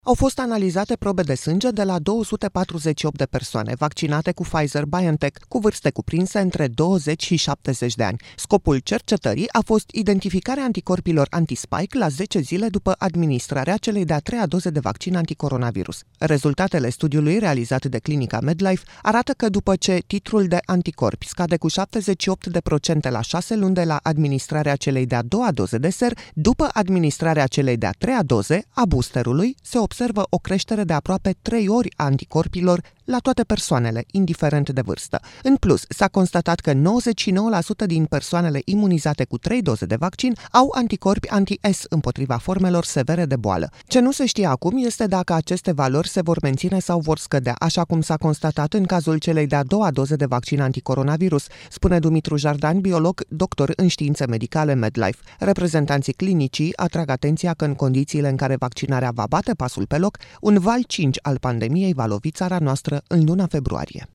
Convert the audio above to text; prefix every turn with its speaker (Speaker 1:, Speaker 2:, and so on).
Speaker 1: Au fost analizate probe de sânge de la 248 de persoane vaccinate cu Pfizer-BioNTech, cu vârste cuprinse între 20 și 70 de ani. Scopul cercetării a fost identificarea anticorpilor anti-spike la 10 zile după administrarea celei de-a treia doze de vaccin anticoronavirus. Rezultatele studiului realizat de clinica MedLife arată că după ce titrul de anticorpi scade cu 78% la 6 luni de la administrarea celei de-a doua doze de ser, după administrarea celei de-a treia doze a boosterului, se observă o creștere de aproape 3 ori a anticorpilor la toate persoanele, indiferent de vârstă. În plus, s-a constatat că 99% din persoanele imunizate cu 3 doze de vaccin au anticorpi anti-S împotriva formelor severe de boală. Ce nu se știe acum este dacă aceste valori se vor menține sau vor scădea, așa cum s-a constatat în cazul celei de-a doua doze de vaccin anticoronavirus, spune Dumitru Jardan, biolog, doctor în științe medicale MedLife. Reprezentanții clinicii atrag atenția că în condițiile în care vaccinarea va bate pasul pe loc, un val 5 al pandemiei va lovi țara noastră în luna februarie.